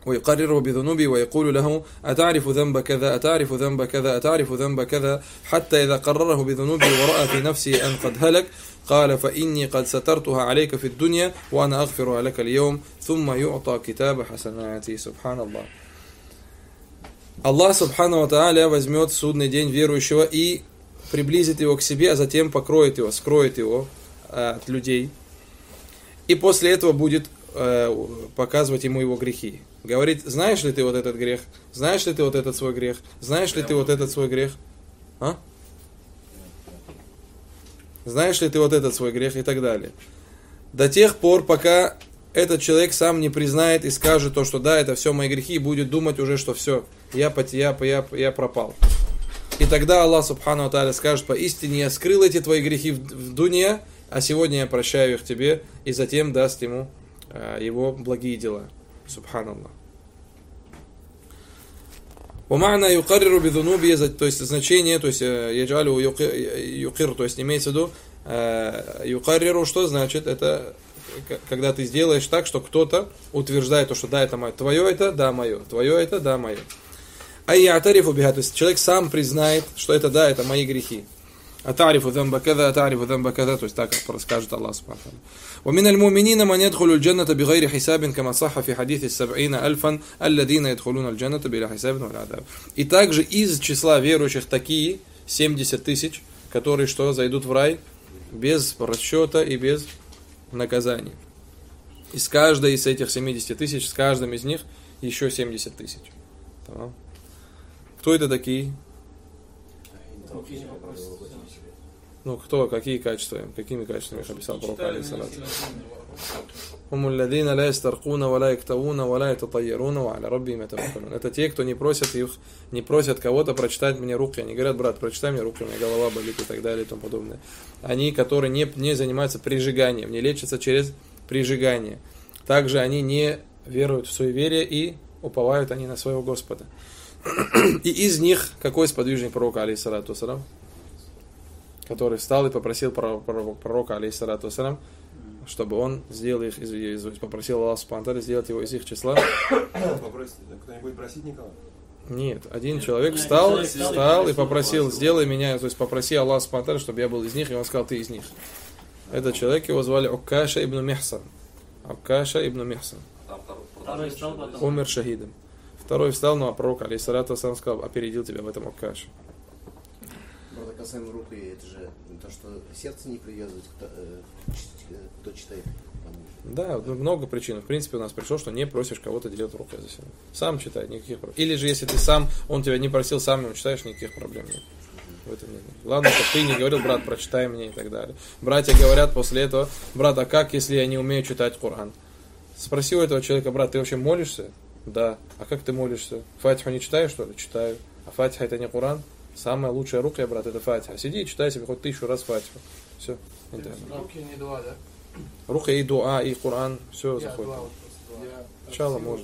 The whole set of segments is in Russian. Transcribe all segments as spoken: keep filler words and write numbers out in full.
ويقرره بذنوبه ويقول له أتعرف ذنب كذا أتعرف ذنب كذا أتعرف ذنب كذا حتى إذا قرره بذنوبه ورأى في نفسه أن قد هلك قال فإني قد سترتها عليك في الدنيا وأنا أغفرها لك اليوم ثم يعطى كتاب حسناتي. سبحان الله. Аллах Субхану ва Тааля возьмет в судный день верующего и приблизит его к себе, а затем покроет его, скроет его э, от людей. И после этого будет э, показывать ему его грехи. Говорит, знаешь ли ты вот этот грех? Знаешь ли ты вот этот свой грех? Знаешь ли ты вот этот свой грех? А? Знаешь ли ты вот этот свой грех? И так далее. До тех пор, пока этот человек сам не признает и скажет то, что да, это все мои грехи, и будет думать уже, что все, я, я, я, я пропал. И тогда Аллах Субхану ва Тааля скажет, поистине я скрыл эти твои грехи в дунья, а сегодня я прощаю их тебе, и затем даст ему э, его благие дела. Субханаллах. Умана юкарриру бидунуби, то есть значение, то есть яджалю юкир, то есть имеется в виду юкарриру, что значит? Это когда ты сделаешь так, что кто-то утверждает, то, что да, это мое, твое это, да, мое, твое это, да, мое. А я тарифу биха, то есть человек сам признает, что это да, это мои грехи. Атарифу дамба када, атарифу дамба када, то есть так, как расскажет Аллах Субхану. ومن المؤمنين من يدخل الجنة بغير حساب كما صح في حديث السبعين ألفا الذين يدخلون الجنة بلا حساب ولا عذاب. И также из числа верующих такие семьдесят тысяч, которые что, зайдут в рай без расчета и без наказания. Из каждой из этих семидесяти тысяч, с каждым из них еще семьдесят тысяч. Тамам. Кто это такие? Ну, кто, какие качества, какими качествами их описал пророк алейхиссалату? Это те, кто не просят их, не просят кого-то прочитать мне руки. Они говорят, брат, прочитай мне руки, у меня голова болит и так далее и тому подобное. Они, которые не, не занимаются прижиганием, не лечатся через прижигание. Также они не веруют в суеверие и уповают они на своего Господа. И из них какой сподвижник пророка алейхиссалату вассалам, который встал и попросил пророка алейхиссалату вассалам, чтобы он сделал их, из, из, попросил Аллах Субхану ва Тааля сделать его из их числа. Кто-нибудь просить никого? Нет, один Нет, человек встал, один человек встал и попросил, сделай меня, то есть попроси Аллах Субхану ва Тааля, чтобы я был из них, и он сказал, ты из них. Этот человек, его звали Уккаша ибн Михсан. Уккаша ибн Михсан. Умер шахидом. Второй встал, но пророк алейхиссалату вассалам сказал, опередил тебя в этом Уккаша. Правда, касаемо руки, это же то, что сердце не привязывает, кто, кто читает. Да, много причин. В принципе, у нас пришло, что не просишь кого-то делать руку за себя. Сам читай, никаких проблем. Или же, если ты сам, он тебя не просил, сам ему читаешь, никаких проблем нет. В этом нет. Главное, чтобы ты не говорил, брат, прочитай мне и так далее. Братья говорят после этого, брат, а как, если я не умею читать Коран? Спроси у этого человека, брат, ты вообще молишься? Да. А как ты молишься? Фатиху не читаешь, что ли? Читаю. А Фатиха это не Коран? Самая лучшая рука, брат, это Фатиха. Сиди и читай себе хоть тысячу раз Фатиху. Все. Руки не два, да? Рука и дуа, и Коран, все я заходит. Сначала можно.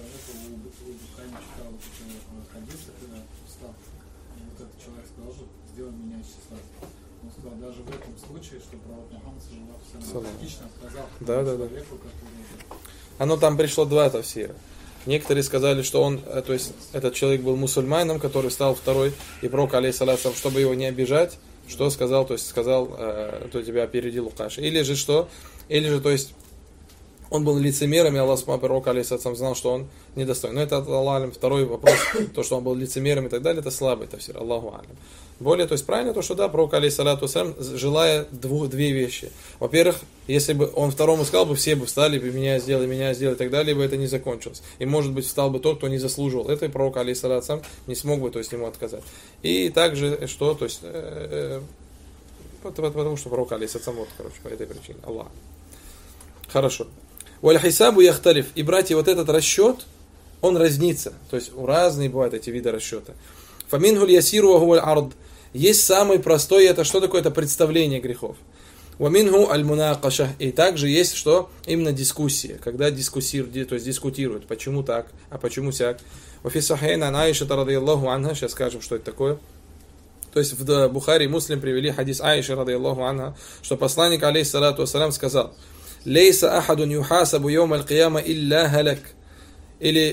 Даже в этом случае, что пророк Мухаммад лично сказал да, да, да. человеку, который... Оно там пришло два тафсира. Некоторые сказали, что он, то есть этот человек был мусульманином, который стал второй, и пророк, алейхиссалату, чтобы его не обижать, что сказал, то есть сказал, э, то тебя опередил Укаша. Или же что? Или же, то есть, он был лицемером, и Аллах Субхану пророк, алейхиссалату, знал, что он недостоин. Но это Аллах, второй вопрос, то, что он был лицемером и так далее, это слабый тафсир, Аллаху алям. Более, то есть правильно то, что да, пророк, алейхиссалату вассалям, желая двух, две вещи. Во-первых, если бы он второму сказал бы, все бы встали, бы меня сделай, меня сделай и так далее, бы это не закончилось. И может быть встал бы тот, кто не заслуживал. Это и пророк, алейхиссалату вассалям, не смог бы, то есть, ему отказать. И также, что, то есть, э, э, потому что пророк, алейхиссалату вассалям, вот, короче, по этой причине. Аллах. Хорошо. Валь-хисабу яхталиф. И, братья, вот этот расчет, он разнится. То есть, разные бывают эти виды расчета. Фамингуль ясиру вагуваль ард. Есть самый простой, это что такое? Это представление грехов. Вамингу аль-мунакаша. И также есть что? Именно дискуссия. Когда дискуссируют, то есть дискутируют. Почему так, а почему сяк. Вафи сахейна ан Аиша радийаллаху анха. Сейчас скажем, что это такое. То есть в Бухари и Муслим привели хадис Аиши радийаллаху анха, что посланник алейхиссалату вассалям сказал: «Лейса ахадун юхасабу йоум аль-кияма илля халак». Или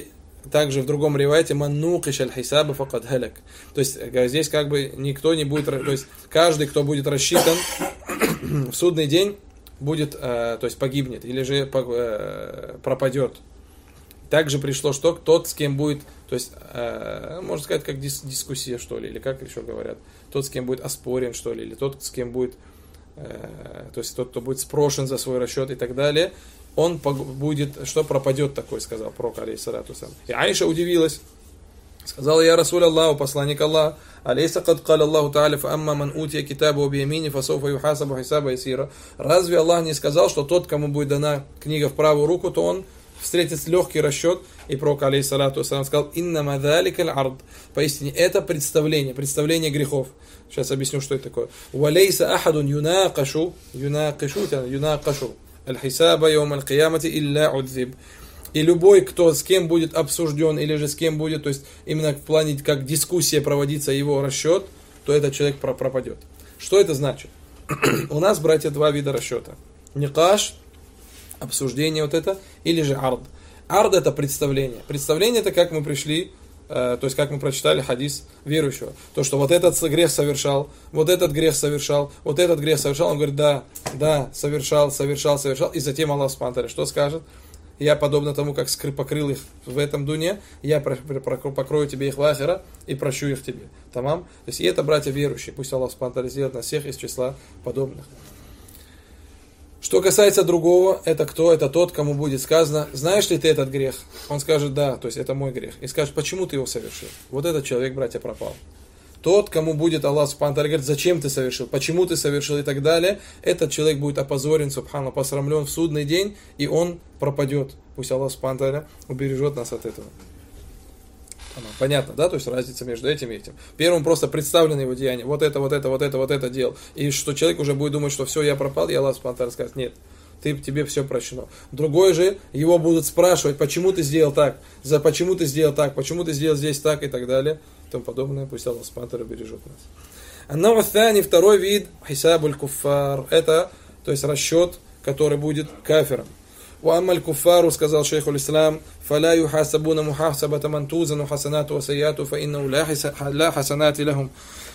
также в другом ривайте маннукиш аль-хисаба факад халяк. То есть здесь как бы никто не будет, то есть каждый, кто будет рассчитан в судный день, будет, то есть погибнет или же пропадет. Также пришло, что тот, с кем будет, то есть, можно сказать, как дис- дискуссия, что ли, или как еще говорят, тот, с кем будет оспорен, что ли, или тот, с кем будет, то есть тот, кто будет спрошен за свой расчет и так далее, он будет, что пропадет такой, сказал пророк, алейхиссалату вассалям. И Аиша удивилась, сказала: я Расуль Аллаху, посланник Аллаха, алейса кад каля Аллаху та'аля фа амма ман утия китабу биямини фа софа юхасабу хисаба ясира. Разве Аллах не сказал, что тот, кому будет дана книга в правую руку, то он встретит легкий расчет? И пророк, алейхиссалату вассалям, сказал: иннама залика аль-ард. Поистине это представление, представление грехов. Сейчас объясню, что это такое. Валейса ахадун юнакашу, юнакашу, юнакашу аль-хисаба йом аль-киямати илля удзиб. И любой, кто с кем будет обсужден, или же с кем будет, то есть именно в плане, как дискуссия проводится, его расчет, то этот человек пропадет. Что это значит? У нас, братья, два вида расчета. Никаш, обсуждение вот это, или же ард. Ард — это представление. Представление — это как мы пришли, э, то есть как мы прочитали хадис верующего. То, что вот этот грех совершал, вот этот грех совершал, вот этот грех совершал. Он говорит: да, да, совершал, совершал, совершал. И затем Аллах субхану ва тааля что скажет? Я, подобно тому, как покрыл их в этом дуне, я покрою тебе их в ахира и прощу их тебе. Тамам? То есть и это, братья верующие. Пусть Аллах субхану ва тааля сделает нас всех из числа подобных. Что касается другого, это кто? Это тот, кому будет сказано: знаешь ли ты этот грех? Он скажет: да, то есть это мой грех. И скажет: почему ты его совершил? Вот этот человек, братья, пропал. Тот, кому будет Аллах субхану ва тааля говорит: зачем ты совершил, почему ты совершил и так далее, этот человек будет опозорен, субхану, посрамлен в судный день, и он пропадет. Пусть Аллах субхану ва тааля убережет нас от этого. Понятно, да? То есть разница между этим и этим. Первым просто представлено его деяние. Вот это, вот это, вот это, вот это делал. И что человек уже будет думать, что все, я пропал, и Аллах субхану ва тааля скажет: нет, ты, тебе все прощено. Другой же, его будут спрашивать: почему ты сделал так, за почему ты сделал так, почему ты сделал здесь так и так далее, и тому подобное. Пусть Аллах субхану ва тааля бережет нас. Аннау'аthани, второй вид, хисабуль куффар, это, то есть расчет, который будет кафиром. وأما الكفار, сказал шейх аль-Ислам, فلا يحاسبون محاسبة من توزن حسناته وسيئاته فإنه لا حسنات لهم.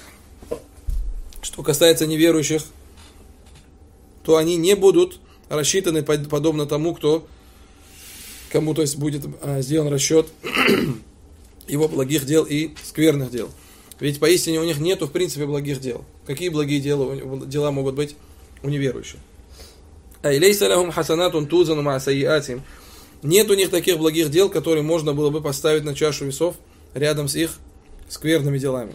Что касается неверующих, то они не будут рассчитаны подобно тому, кто, кому, то есть, будет сделан расчет его благих дел и скверных дел. Ведь поистине у них нету в принципе благих дел. Какие благие дела, дела могут быть у неверующих? Нет у них таких благих дел, которые можно было бы поставить на чашу весов рядом с их скверными делами.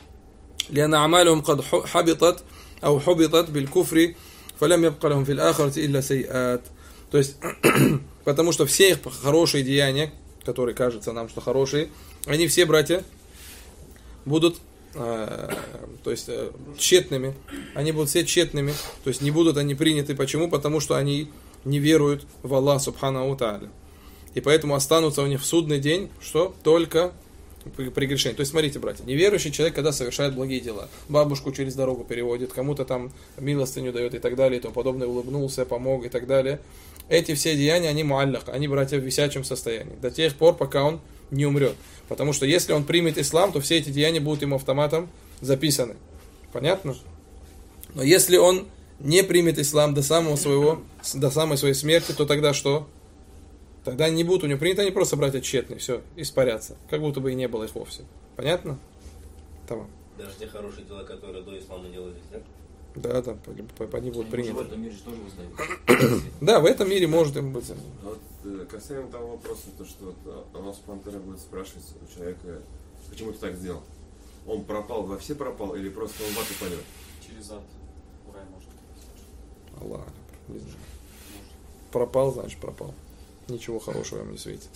То есть, потому что все их хорошие деяния, которые кажутся нам, что хорошие, они все, братья, будут то есть тщетными, они будут все тщетными, то есть не будут они приняты. Почему? Потому что они не веруют в Аллах субхану ва тааля. И поэтому останутся у них в судный день, что? Только прегрешение. То есть смотрите, братья, неверующий человек, когда совершает благие дела, бабушку через дорогу переводит, кому-то там милостыню дает и так далее, и тому подобное, улыбнулся, помог и так далее. Эти все деяния, они муаллях, они, братья, в висячем состоянии, до тех пор, пока он не умрет. Потому что если он примет ислам, то все эти деяния будут ему автоматом записаны. Понятно? Но если он не примет ислам до самого своего, до самой своей смерти, то тогда что? Тогда не будут у него приняты, они просто, братья, тщетные, все, испарятся. Как будто бы и не было их вовсе. Понятно? Там. Даже те хорошие дела, которые до ислама делались, да? Да, да, они будут приняты. В этом мире тоже узнают. Да, в этом мире может им быть. Вот касаемо того вопроса, то, что Аллах субхану ва тааля будет спрашивать у человека: почему ты так сделал? Он пропал, во все пропал, или просто он в ад упадет? Через ад в рай может. Аллах, не знаю. Пропал, значит пропал. Ничего хорошего им не светит.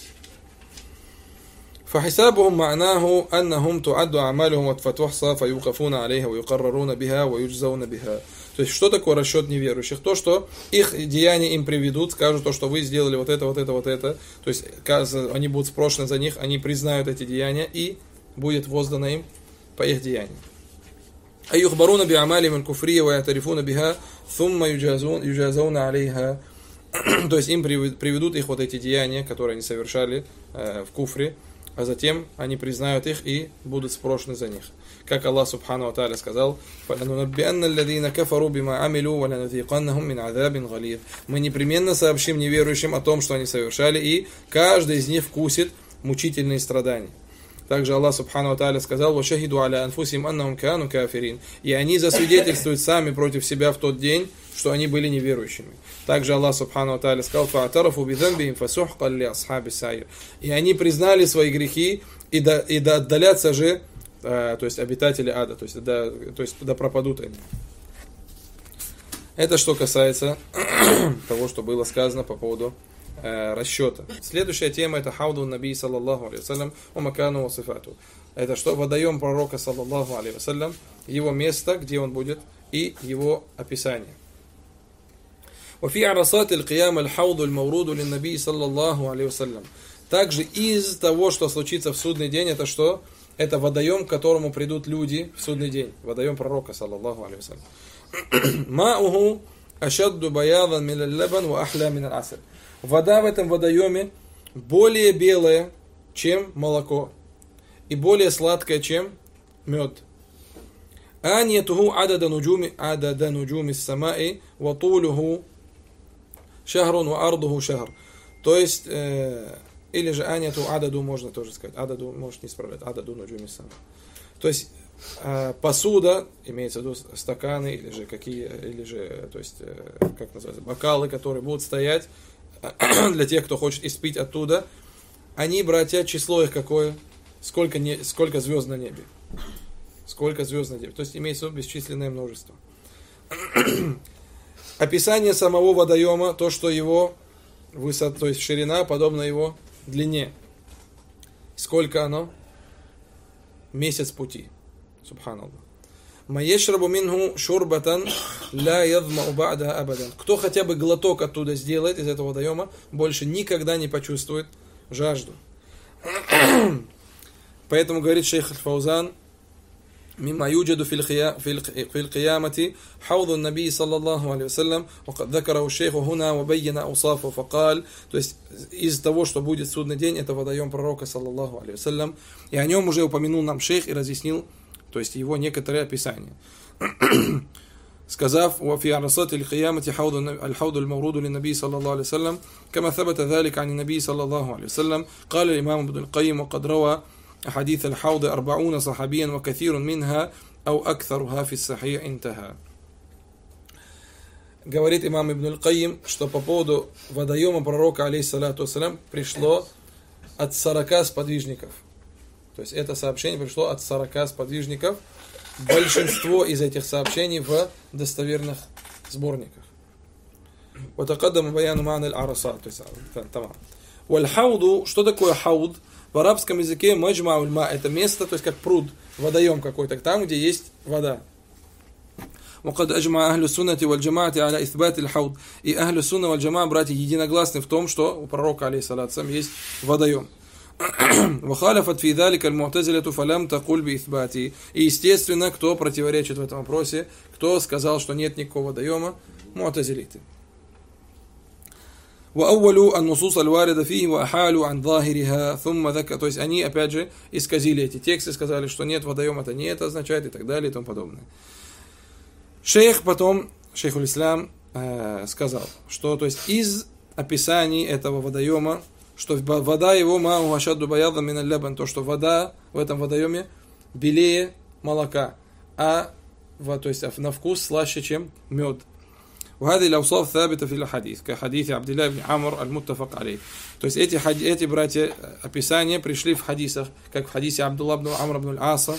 فحسابهم معناه أنهم تعد أعمالهم فتحصى فيوقفون عليها ويقررون بها ويجزون بها. То есть, что такое расчет неверующих? То, что их деяния им приведут, скажут, то, что вы сделали вот это, вот это, вот это. То есть, они будут спрошены за них, они признают эти деяния, и будет воздано им по их деяниям. أيخبرون بأعمالهم الكفرية ويعترفون بها ثم يجازون يجازون عليها. То есть им приведут их вот эти деяния, которые они совершали э, в куфре, а затем они признают их и будут спрошены за них. Как Аллах Субхану ва Тааля сказал: мы непременно сообщим неверующим о том, что они совершали, и каждый из них вкусит мучительные страдания. Также Аллах Субхану ва Тааля сказал: и они засвидетельствуют сами против себя в тот день, что они были неверующими. Также Аллах Субхану ва Тааля сказал: и они признали свои грехи, и да, и да отдалятся же, э, то есть обитатели ада, то есть, да, то есть да пропадут они. Это что касается того, что было сказано по поводу э, расчета. Следующая тема — это хауду наби саллаллаху алейхи вассалям ва макану ва сифату. Это что? Водоем пророка саллаллаху алейхи вассалям, его место, где он будет, и его описание. وفي عرصات القيامة الحوض المورود للنبي صلى الله عليه وسلم. Также из того, что случится в судный день, это что? Это водоем, к которому придут люди в судный день. Водоем пророка, саллаллаху алейхи вассалям. Ма'уху ашадду баядан мин аль-лабан ва ахля мин аль-асаль. Вода в этом водоеме более белая, чем молоко, и более сладкая, чем мед. Аньятуху адада нуджуми адада нуджуми с-самаи ва тулуху шахрун ва ардуху шахр. То есть, э, или же аньяту ададу можно тоже сказать. Ададу можешь не исправлять. Ададу нуджуми с-самаи. То есть, э, посуда, имеется в виду стаканы, или же какие, или же, то есть, э, как называется, бокалы, которые будут стоять для тех, кто хочет испить оттуда. Они, братья, число их какое? Сколько, не, сколько звезд на небе? Сколько звезд на небе? То есть, имеется в виду бесчисленное множество. Описание самого водоема, то, что его высота, то есть ширина, подобна его длине. Сколько оно? Месяц пути. Субханаллах. Маешрабу минху шурбатан ла ядмау ба'даха абадан. Кто хотя бы глоток оттуда сделает, из этого водоема, больше никогда не почувствует жажду. Поэтому говорит шейх Фаузан: مما يوجد في في القيامة حوض النبي صلى الله عليه وسلم وقد ذكره الشيخ هنا وبين أوصافه فقال. То есть из того, что будет в судный день, это водоем пророка саллаллаху алейхи вассалям, и о нем уже упомянул нам шейх и разъяснил, то есть его некоторые описания, сказав: وفي عرصات القيامة حوض الحوض المورود للنبي صلى الله عليه وسلم كما ثبت ذلك عن النبي صلى الله عليه وسلم. قال الإمام ابن القيم: وقد روى حديث الحوض أربعون صحابيا وكثير منها أو أكثرها في الصحيح انتهى. Говорит имам Ибн аль-Кайим, что по поводу водоема пророка, алейхиссалату вассалям, пришло от сорока сподвижников. То есть это сообщение пришло от сорока сподвижников. Большинство из этих сообщений в достоверных сборниках. وتقدم بيان معنى العرصات. То есть, тамам. والحوض, что такое хауд? В арабском языке маджма уль-ма — это место, то есть как пруд, водоем какой-то, там, где есть вода. وقد أجمع أهل السنة والجماعة على إثبات الحوض. И أهل السنة والجماعة, братья, единогласны в том, что у пророка, алейхиссалату вассалям, есть водоем. وخالفت في ذلك المعتزلة فلم تقل بإثباته. И, естественно, кто противоречит в этом вопросе, кто сказал, что нет никакого водоема? Му'тазилиты. وأول النصوص الواردة فيه وأحالوا عن ظاهرها ثم ذكر. То есть они, опять же, исказили эти тексты, сказали, что нет водоема, это не это означает, и так далее, и тому подобное. Шейх потом, шейх уль-Ислам, э, сказал, что, то есть, из описаний этого водоема, что вода его мау ашадду баядан мин аль-лабан, то, что вода в этом водоеме белее молока, а, то есть, на вкус слаще, чем мед. وهذه الأوصاف ثابتة في الحديث كحديث عبد الله بن عمرو المتفق عليه. То есть эти, эти братья описания пришли в хадисах, как в хадисе Абдулла ибн Амр ибн аль-Аса.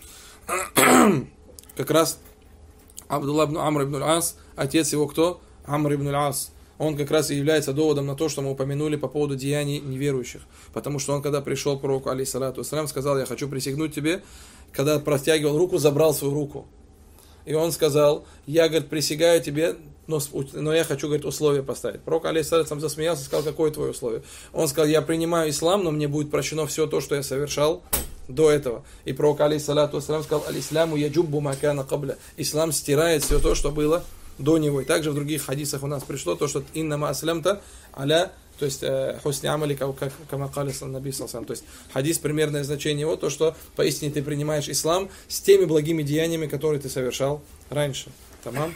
Как раз Абдулла ибн Амр ибн аль-Ас, отец его кто? Амр ибн аль-Ас. Он как раз и является доводом на то, что мы упомянули по поводу деяний неверующих. Потому что он, когда пришел к пророку, алейхиссалату вассалям, сказал: я хочу присягнуть тебе. Когда протягивал руку, забрал свою руку. И он сказал: я, говорит, присягаю тебе, но, но я хочу, говорит, условия поставить. Пророк, алейхиссалату вассалям, засмеялся и сказал: какое твое условие? Он сказал: я принимаю ислам, но мне будет прощено все то, что я совершал до этого. И пророк, алейхиссалату вассалям, сказал: аль-исляму яджуббу ма кана кабля. Ислам стирает все то, что было до него. И также в других хадисах у нас пришло то, что иннама аслямта аля, то есть хусни амали, как камакали наби салсам. То есть хадис, примерное значение его, то, что поистине ты принимаешь ислам с теми благими деяниями, которые ты совершал раньше. Тамам.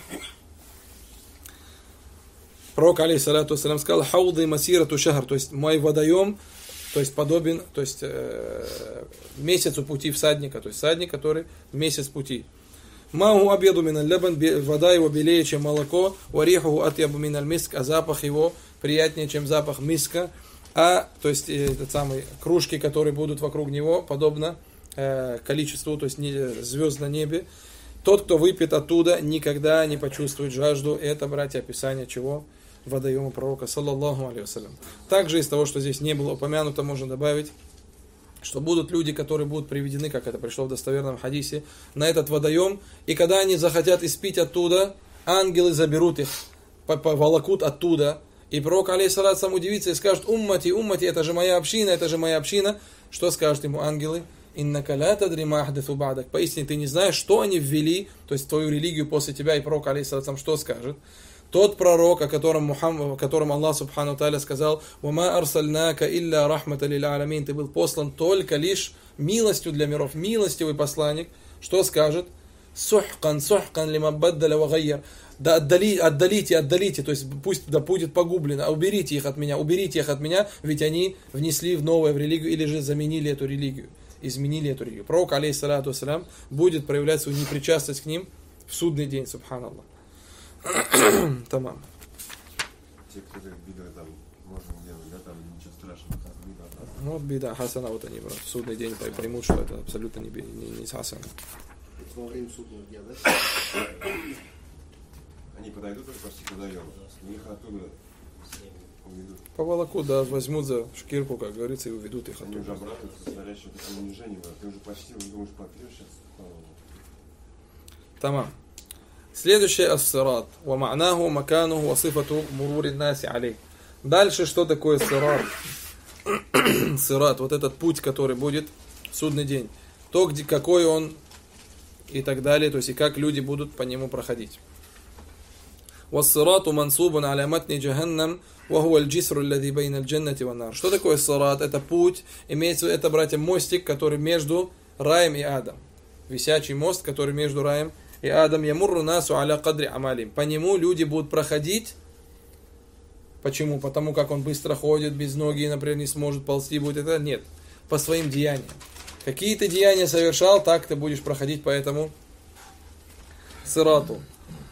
Пророк, алейхиссалату вассалям, сказал: хауды масирату шахр, то есть мой водоем, то есть подобен, то есть э, месяцу пути всадника, то есть всадник, который месяц пути. Магу обеду миналь лабан, вода его белее, чем молоко, вариху атьябу миналь миск, а запах его приятнее, чем запах миска, а, то есть этот самый кружки, которые будут вокруг него, подобно э, количеству, то есть не, звезд на небе. Тот, кто выпьет оттуда, никогда не почувствует жажду. Это, братья, описание чего? Водоема пророка, саллаллаху алейхи вассалям. Также из того, что здесь не было упомянуто, можно добавить, что будут люди, которые будут приведены, как это пришло в достоверном хадисе, на этот водоем, и когда они захотят испить оттуда, ангелы заберут их, поволокут оттуда, и пророк, алейхиссалату вассалям, удивится и скажет: уммати, уммати, это же моя община, это же моя община. Что скажут ему ангелы? Иннака ла тадри ма ахдату ба'дак. Поистине ты не знаешь, что они ввели, то есть твою религию после тебя. И пророк, алейхиссалату вассалам, что скажет? Тот пророк, о котором, Мухаммад, о котором Аллах субхану тааля сказал: «Вама арсальнака илля рахмата лил аламин», ты был послан только лишь милостью для миров, милостивый посланник. Что скажет? «Сухкан, сухкан лима баддаля ва гайяр». Да отдали, отдалите, отдалите, то есть пусть да будет погублено, уберите их от меня, уберите их от меня, ведь они внесли в новое в религию или же заменили эту религию, изменили эту религию. Пророк, алейхиссалату вассалям, будет проявлять свою непричастность к ним в судный день, субханаллах. Тамам. Те, кто говорит, бида там можно делать, да, там ничего страшного. Бида, да. Ну вот бида, хасана, вот они в судный день поймут, что это абсолютно не, не, не хасана. Это во время судного дня, да? Они подойдут уже почти к водоему. Их оттуда уведут. Поволоку, да, возьмут за шкирку, как говорится, и уведут их Они уже оттуда. обрадуются, смотрят, что такое унижение. Ты уже почти, уже думаешь, попьешь сейчас. Тамам. Следующее ас-сират. Ва ма'наху макануху ва сифату мурури наси алей. Дальше что такое сират? Сират, вот этот путь, который будет в судный день. То, где, какой он и так далее, то есть и как люди будут по нему проходить. Вас-сирату мансубун аля матни джаханнам ва хуа аль-джисру аллади байна аль-джаннати ван нар. Что такое сират? Это путь, имеется, это, братья, мостик, который между раем и адом. Висячий мост, который между раем и адом. Ямурру насу аля кадри амалим. По нему люди будут проходить. Почему? Потому как он быстро ходит, без ноги, например, не сможет ползти, будет это? Нет. По своим деяниям. Какие ты деяния совершал, так ты будешь проходить по этому сирату.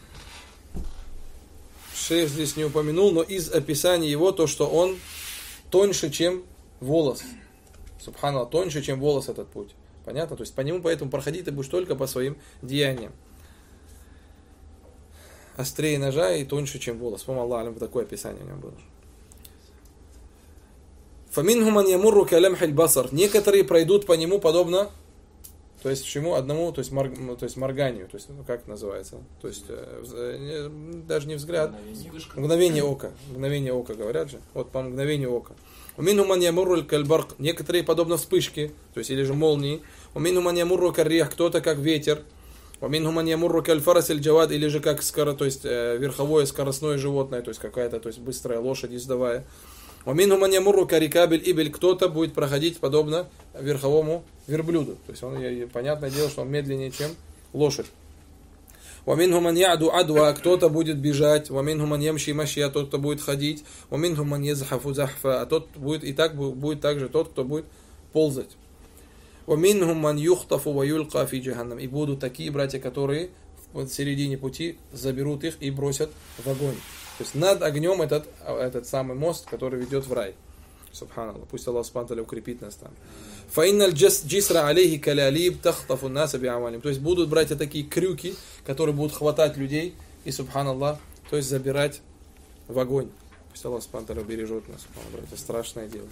Шейх здесь не упомянул, но из описания его то, что он тоньше, чем волос. Субханаллах, тоньше, чем волос этот путь. Понятно? То есть по нему поэтому проходить ты будешь только по своим деяниям. Острее ножа и тоньше, чем волос. По-моему, Аллах алям, такое описание у него было. Фаминху ман ямурру калямхиль басар. Некоторые пройдут по нему подобно, то есть чему? Одному, то есть, морг, то есть морганию. То есть, ну, как называется? То есть, э, даже не взгляд. Мгновение ока. Мгновение ока, говорят же. Вот по мгновению ока. Уминху ман ямурру кальбарк. Некоторые подобно вспышке, то есть, или же молнии. Уминху ман ямурру каррих. Кто-то как ветер. Уминху ман ямурру кальфарас иль джавад. Или же как скоро, то есть, э, верховое скоростное животное, то есть, какая-то, то есть, быстрая лошадь ездовая. Уминху ман ямурру карикабель ибель. Кто-то будет проходить подобно верховому верблюду. То есть он, понятное дело, что он медленнее, чем лошадь. Уминху ман я'ду адва. Кто-то будет бежать. Уминху ман ямши машья. Тот, кто будет ходить. Уминху ман язхафу захфа. А тот будет, и так будет также тот, кто будет ползать. Уминху ман юхтафу ва юлка фи джаханнам. И будут такие братья, которые в середине пути заберут их и бросят в огонь. То есть над огнем этот, этот самый мост, который ведет в рай. Субханаллах. Пусть Аллах субхану тааля укрепит нас там. Фаинналь джисра алейхи калялиб тахтафу наса би'амалим. То есть будут, братья, такие крюки, которые будут хватать людей и, субханаллах, то есть забирать в огонь. Пусть Аллах субхану тааля убережет нас. Это страшное дело.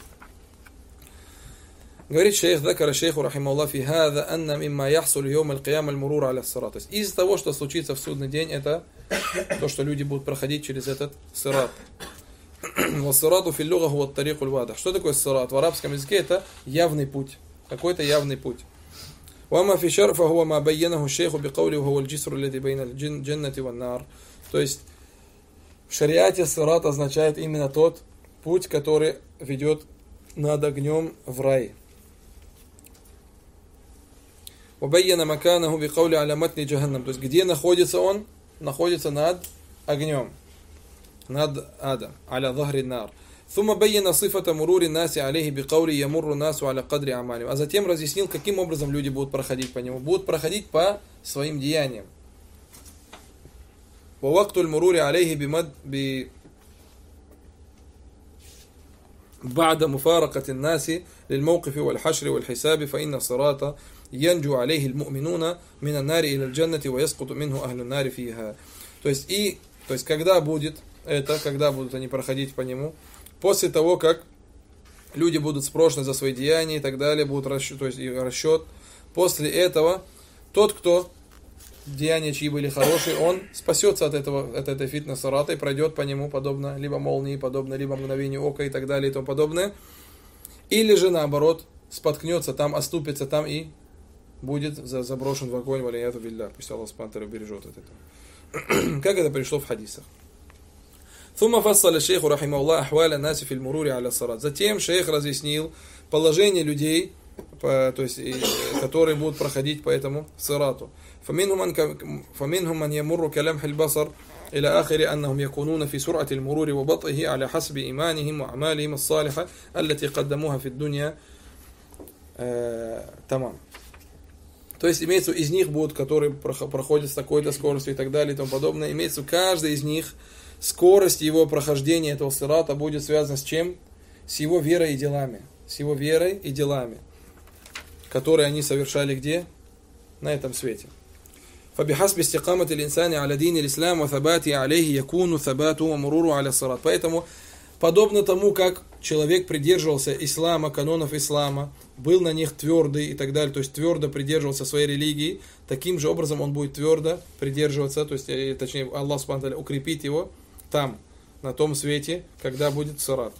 Говорит шейх, дакара шейху рахималлах фи хада анна мимма яхсуль йом аль-киям аль-мурур аля ссират. Из того, что случится в судный день, это то, что люди будут проходить через этот сират. Вассирату фил луга хуа ат-тарикуль вадих. Что такое сират? В арабском языке это явный путь. Какой-то явный путь. Вама фи шар фа хуа ма байянаху шейху би каули хуа аль-джисру аллади байна аль-джаннати ван нар. То есть в шариате сират означает именно тот путь, который ведет над огнем в рай. وَبَيَّنَ مَكَانَهُ بِقَوْلِ عَلَى مَتْنِ جَهَنَّمَ. То есть где находится он? Находится над огнем, над адом, على ظهر النار. ثم بين صفة مرور الناس عليه بقول يمر الناس على قدر أعمالهم. А затем разъяснил, каким образом люди будут проходить по нему. Будут проходить по своим деяниям. ووقت المرور عليه بمد ب بعد مفارقة الناس للموقف والحشر والحساب فإن الصراط ينجو عليه المؤمنون من النار إلى الجنة ويسقط منه أهل النار فيها. То есть и, то есть когда будет это, когда будут они проходить по нему, после того, как люди будут спрошены за свои деяния и так далее, будут расчет, то есть и расчет, после этого тот, кто деяния чьи были хорошие, он спасется от этого, от этой фитнес-сарата и пройдет по нему подобно либо молнии, подобно либо мгновению ока и так далее и тому подобное. Или же наоборот, споткнется там, оступится там и будет заброшен в огонь, валияту билля. Пусть Аллах субхану ва тааля убережет от этого. Как это пришло в хадисах. ثم فصل الشيخ رحمه الله أحوال الناس في المرور على الصراط. Затем шейх разъяснил положение людей, то есть, которые будут проходить по этому сирату. فمنهم من يمر كلمح البصر إلى آخر أنهم يكونون في سرعة المرور وبطئه على حسب إيمانهم وأعمالهم الصالحة التي قدموها في الدنيا. تمام. То есть имеется из них будут, которые проходят с такой-то скоростью и так далее и тому подобное. Имеется каждый из них скорость его прохождения этого сирата будет связана с чем? С его верой и делами. С его верой и делами, которые они совершали где? На этом свете. فبحسب استقامة الإنسان على دين الإسلام وثباته عليه يكون ثباته ومروره على الصراط. Поэтому подобно тому, как человек придерживался ислама, канонов ислама, был на них твердый и так далее, то есть твердо придерживался своей религии, таким же образом он будет твердо придерживаться, то есть, точнее, Аллах субхану ва тааля укрепит его там, на том свете, когда будет сират.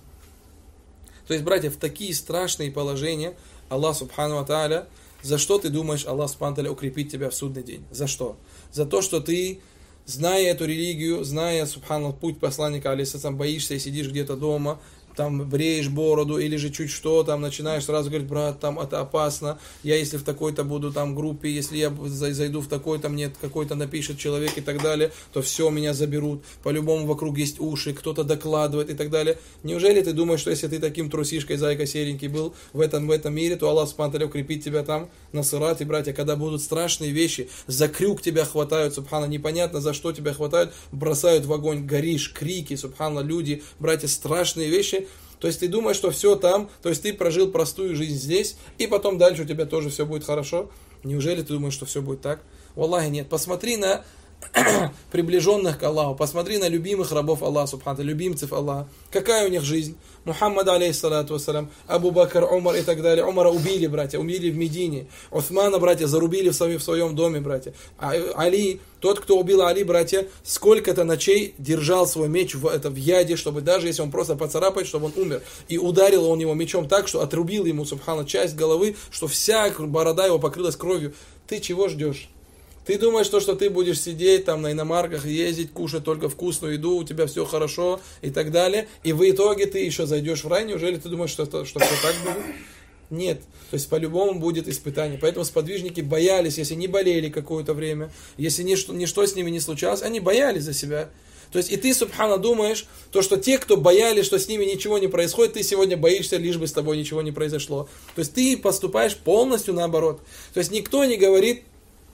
То есть, братья, в такие страшные положения Аллах субхану ва тааля, за что ты думаешь, Аллах субхану ва тааля укрепит тебя в судный день? За что? За то, что ты, зная эту религию, зная, субхану, путь посланника, алейхиссалям, боишься и сидишь где-то дома, там бреешь бороду или же чуть что, там начинаешь сразу говорить: брат, там это опасно, я если в такой-то буду там группе, если я зайду в такой-то, мне какой-то напишет человек и так далее, то все, меня заберут, по-любому вокруг есть уши, кто-то докладывает и так далее. Неужели ты думаешь, что если ты таким трусишкой, зайка серенький был в этом, в этом мире, то Аллах субхану ва тааля укрепит тебя там на сирате, братья, когда будут страшные вещи, за крюк тебя хватают, субхана, непонятно за что тебя хватают, бросают в огонь, горишь, крики, субхана, люди, братья, страшные вещи. То есть ты думаешь, что все там, то есть ты прожил простую жизнь здесь, и потом дальше у тебя тоже все будет хорошо. Неужели ты думаешь, что все будет так? Валлахи, нет. Посмотри на приближенных к Аллаху, посмотри на любимых рабов Аллаха, субхану, любимцев Аллаха. Какая у них жизнь? Мухаммад, алейхиссалату вассалям, Абу Бакр, Умар и так далее. Умара убили, братья, убили в Медине. Усмана, братья, зарубили в своем, в своем доме, братья. А Али, тот, кто убил Али, братья, сколько-то ночей держал свой меч в, это, в яде, чтобы даже если он просто поцарапает, чтобы он умер. И ударил он его мечом так, что отрубил ему, субхану, часть головы, что вся борода его покрылась кровью. Ты чего ждешь? Ты думаешь, что, что ты будешь сидеть там на иномарках, ездить, кушать только вкусную еду, у тебя все хорошо и так далее, и в итоге ты еще зайдешь в рай? Неужели ты думаешь, что, что, что все так будет? Нет. То есть по-любому будет испытание. Поэтому сподвижники боялись, если не болели какое-то время, если ничто, ничто с ними не случалось, они боялись за себя. То есть и ты, субхана, думаешь, то, что те, кто боялись, что с ними ничего не происходит, ты сегодня боишься, лишь бы с тобой ничего не произошло. То есть ты поступаешь полностью наоборот. То есть никто не говорит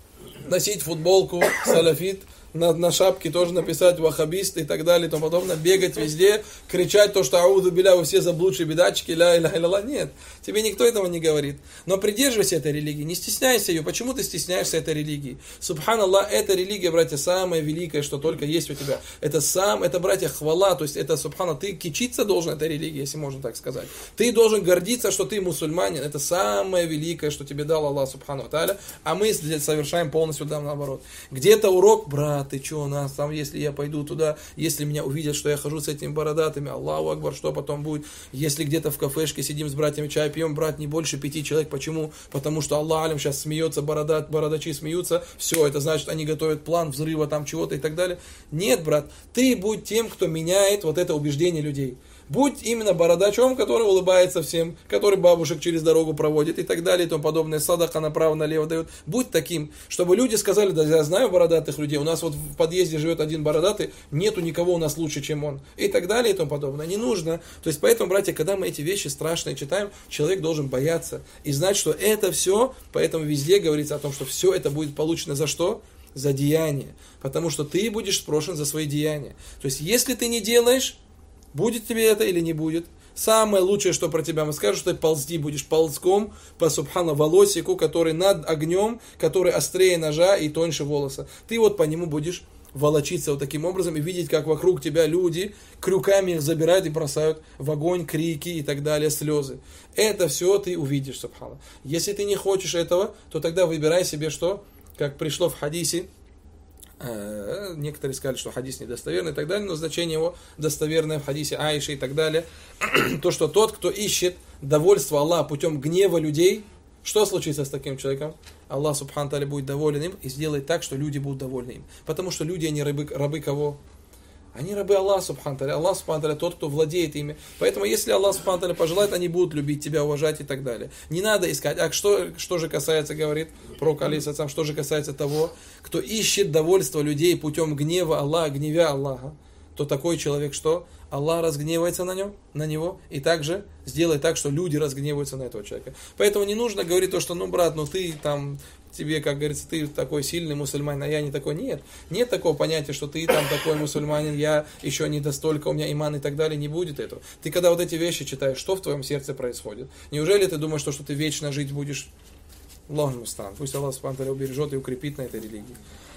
носить футболку салафит, на, на шапке тоже написать ваххабист и так далее и тому подобное, бегать везде, кричать то, что ауду биля, вы все заблудшие бедачки, ля иля иля. Нет, тебе никто этого не говорит. Но придерживайся этой религии, не стесняйся ее. Почему ты стесняешься этой религии? Субханаллах, эта религия, братья, самая великая, что только есть у тебя. Это сам, это, братья, хвала, то есть это, субхана, ты кичиться должен этой религии, если можно так сказать. Ты должен гордиться, что ты мусульманин. Это самое великое, что тебе дал Аллах, субхану ва тааля, а мы совершаем полностью да, наоборот. Где-то урок, брат, брат, ты что, у нас там, если я пойду туда, если меня увидят, что я хожу с этими бородатыми, Аллаху Акбар, что потом будет? Если где-то в кафешке сидим с братьями, чай пьем, брат, не больше пяти человек. Почему? Потому что Аллах алим сейчас смеется, бородат, бородачи смеются, все, это значит, они готовят план взрыва там чего-то и так далее. Нет, брат, ты будь тем, кто меняет вот это убеждение людей. Будь именно бородачом, который улыбается всем, который бабушек через дорогу проводит и так далее и тому подобное, садака направо-налево дает. Будь таким, чтобы люди сказали, да я знаю бородатых людей, у нас вот в подъезде живет один бородатый, нету никого у нас лучше, чем он. И так далее и тому подобное. Не нужно. То есть поэтому, братья, когда мы эти вещи страшные читаем, человек должен бояться и знать, что это все, поэтому везде говорится о том, что все это будет получено за что? За деяние. Потому что ты будешь спрошен за свои деяния. То есть если ты не делаешь, будет тебе это или не будет. Самое лучшее, что про тебя мы скажем, что ты ползти будешь ползком по субхана волосику, который над огнем, который острее ножа и тоньше волоса. Ты вот по нему будешь волочиться вот таким образом и видеть, как вокруг тебя люди крюками их забирают и бросают в огонь, крики и так далее, слезы. Это все ты увидишь, субхана. Если ты не хочешь этого, то тогда выбирай себе что? Как пришло в хадисе, некоторые сказали, что хадис недостоверный и так далее, но значение его достоверное в хадисе Аиши и так далее. То, что тот, кто ищет довольство Аллаха путем гнева людей, что случится с таким человеком? Аллах субхану тааля будет доволен им и сделает так, что люди будут довольны им. Потому что люди, они рабы, рабы кого? Они рабы Аллаха субхану тааля. Аллах субхану тааля тот, кто владеет ими. Поэтому, если Аллах субхану тааля пожелает, они будут любить тебя, уважать и так далее. Не надо искать. А что, что же касается, говорит пророк алейхиссалям, что же касается того, кто ищет довольство людей путем гнева Аллаха, гневя Аллаха, то такой человек что? Аллах разгневается на нем, на него, и также сделает так, что люди разгневаются на этого человека. Поэтому не нужно говорить то, что, ну, брат, ну ты там, тебе, как говорится, ты такой сильный мусульманин, а я не такой. Нет, нет такого понятия, что ты там такой мусульманин, я еще не достолько, у меня иман и так далее, не будет этого. Ты когда вот эти вещи читаешь, что в твоем сердце происходит? Неужели ты думаешь, что, что ты вечно жить будешь? Аллах мустан. Пусть Аллах субхану тааля убережет и укрепит на этой религии.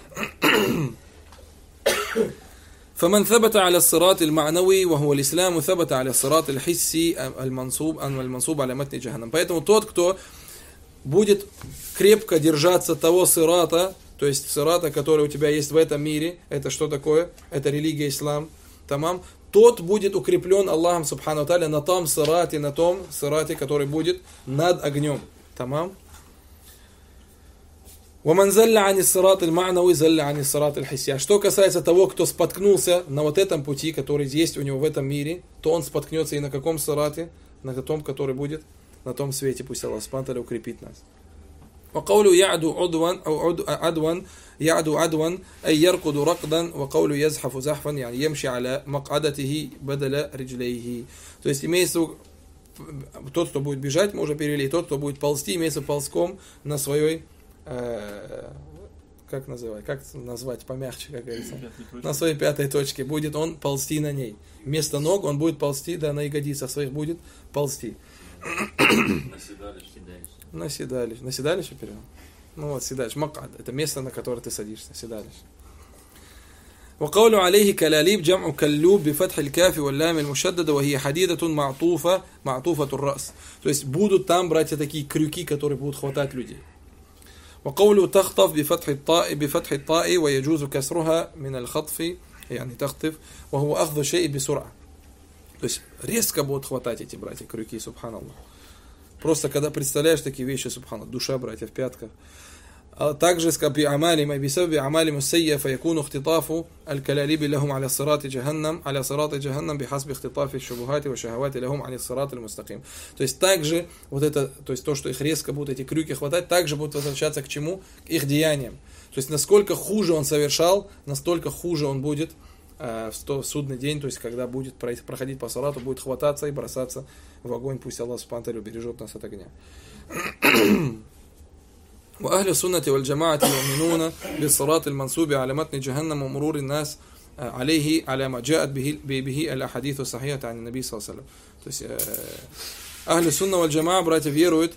فمن ثبت على الصراط المعنوي وهو الإسلام ثبت على الصراط الحسي المنصوب المنصوب على متن جهنم. Поэтому тот, кто будет крепко держаться того сирата, то есть сирата, который у тебя есть в этом мире, это что такое? Это религия ислам, тамам. Тот будет укреплен Аллахом субхану тааля на том сирате, на том сирате, который будет над огнем, тамам. وَمَنْ زَلَّ عَنِ الصِّرَاطِ الْمَعْنَوِي زَلَّ عَنِ الصِّرَاطِ الْحِسِّي. Что касается того, кто споткнулся на вот этом пути, который есть у него в этом мире, то он споткнется и на каком сирате? На том, который будет на том свете. Пусть Аллах субхану тааля укрепит нас. وَقَوْلُ يَعْدُ عُدْوًا أو عَدْوًا يَعْدُ عَدْوًا أي يركض ركضا وقول يزحف زحفا يعني يمشي على مقعدته بدل رجليه. То есть имеется тот, кто будет бежать, мы уже перевели, тот, кто будет ползти, имеется ползком на своей как называть, как назвать помягче, как говорится, на своей пятой точке, будет он ползти на ней. Вместо ног он будет ползти, да, на ягодицах своих будет ползти. На седалище. На седалище. На седалище перевел? Ну вот, седалище. Макад. Это место, на которое ты садишься. Седалище. وقول عليه كلاليب جمع كلوب بفتح الكاف واللام المشددة وهي حديدة معطوفة معطوفة الرأس. То есть будут там, братья, такие крюки, которые будут хватать людей. وقوله تخطف بفتح الطاء بفتح الطاء ويجوز كسرها من الخطف يعني تخطف وهو أخذ شيء بسرعة. То есть резко будут хватать эти братья крюки, субханаллах. Просто когда представляешь такие вещи, субханаллах, душа, братья, в пятках. А также بأعمالهم بسبب أعمالهم السيئة فيكون اختطاف الكلاليب لهم على صراط جهنم على صراط جهنم بحسب اختطاف الشبهات والشهوات لهم عن الصراط المستقيم. То есть также вот это, то есть то, что их резко будут эти крюки хватать, также будут возвращаться к чему? К их деяниям. То есть насколько хуже он совершал, настолько хуже он будет э, в судный день, то есть когда будет проходить по салату, будет хвататься и бросаться в огонь. Пусть Аллах субхану тааля убережет нас от огня. وأهل السنة والجماعة يؤمنون بالصراط المنصوب على متن جهنم ومرور الناس عليه على ما جاءت به به الأحاديث الصحيحة عن النبي صلى الله عليه وسلم. То есть أهل السنة والجماعة, братья, веруют,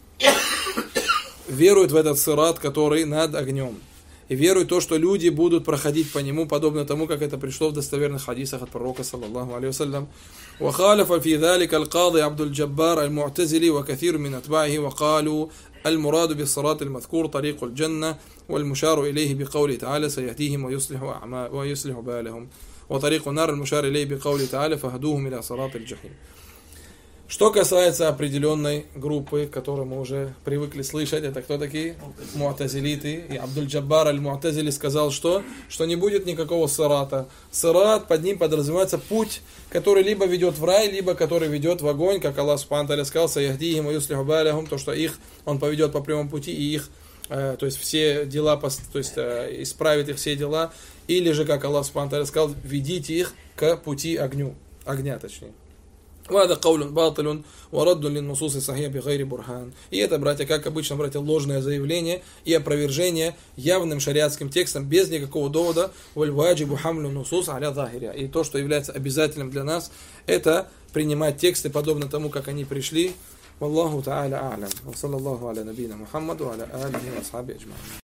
веруют в этот сират, который над огнем. И веруют в то, что люди будут проходить по нему, подобно тому, как это пришло в достоверных хадисах от пророка, саллаллаху алейхи вассалям. وخالف في ذلك القاضي عبد الجبار المعتزلي وكثير من أتباعه وقالوا المراد بالصراط المذكور طريق الجنة والمشار إليه بقوله تعالى سيهديهم ويصلح أعمال ويصلح بالهم وطريق النار المشار إليه بقوله تعالى فهدوهم إلى صراط الجحيم. Что касается определенной группы, которую мы уже привыкли слышать, это кто такие? Му'тазилиты. И Абдуль-Джаббар аль-Му'тазили сказал, что? Что не будет никакого сирата. Сират, под ним подразумевается путь, который либо ведет в рай, либо который ведет в огонь, как Аллах Субхану ва Тааля сказал, «Саяхдихим ва юслиху баляхум», то, что их, он поведет по прямому пути, и их, э, то есть все дела, то есть э, исправит их все дела, или же, как Аллах Субхану ва Тааля сказал, ведите их к пути огню, огня точнее. وهذا قول باطل ورد للنصوص الصحيحة بغير برهان. И это, братья, как обычно, братья, ложное заявление и опровержение явным шариатским текстом без никакого довода. والواجب حمل النصوص على ظاهرها. И то, что является обязательным для нас, это принимать тексты подобно тому, как они пришли. والله تعالى أعلم وصلى الله على نبينا محمد وعلى آله وأصحابه أجمعين.